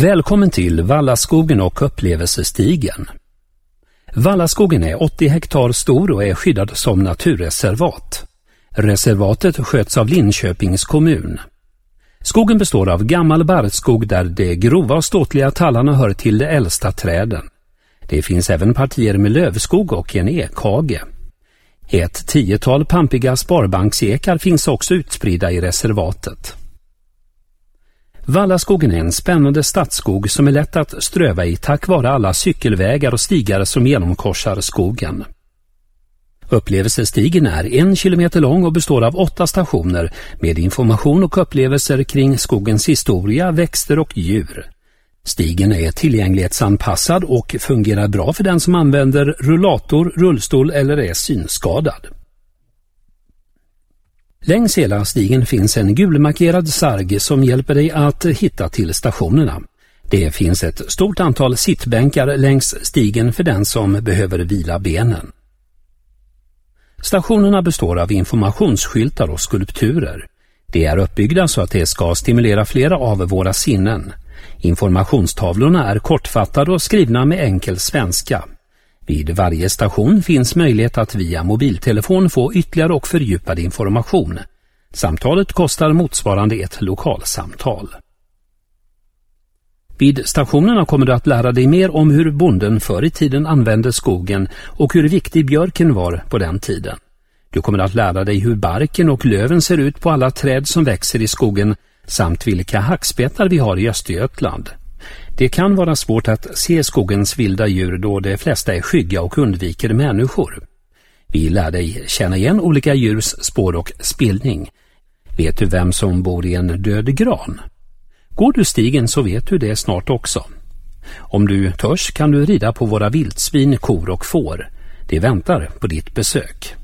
Välkommen till Vallaskogen och upplevelsestigen. Vallaskogen är 80 hektar stor och är skyddad som naturreservat. Reservatet sköts av Linköpings kommun. Skogen består av gammal barrskog där de grova och ståtliga tallarna hör till de äldsta träden. Det finns även partier med lövskog och en ekhage. Ett 10-tal pampiga sparbanksekar finns också utspridda i reservatet. Vallaskogen är en spännande stadsskog som är lätt att ströva i tack vare alla cykelvägar och stigar som genomkorsar skogen. Upplevelsestigen är 1 kilometer lång och består av 8 stationer med information och upplevelser kring skogens historia, växter och djur. Stigen är tillgänglighetsanpassad och fungerar bra för den som använder rullator, rullstol eller är synskadad. Längs hela stigen finns en gulmarkerad sarg som hjälper dig att hitta till stationerna. Det finns ett stort antal sittbänkar längs stigen för den som behöver vila benen. Stationerna består av informationsskyltar och skulpturer. De är uppbyggda så att det ska stimulera flera av våra sinnen. Informationstavlorna är kortfattade och skrivna med enkel svenska. Vid varje station finns möjlighet att via mobiltelefon få ytterligare och fördjupad information. Samtalet kostar motsvarande ett lokalsamtal. Vid stationerna kommer du att lära dig mer om hur bonden förr i tiden använde skogen och hur viktig björken var på den tiden. Du kommer att lära dig hur barken och löven ser ut på alla träd som växer i skogen samt vilka hackspetar vi har i Östergötland. Det kan vara svårt att se skogens vilda djur då de flesta är skygga och undviker människor. Vi lär dig känna igen olika djurs spår och spillning. Vet du vem som bor i en död gran? Går du stigen så vet du det snart också. Om du törs kan du rida på våra vildsvin, kor och får. Det väntar på ditt besök.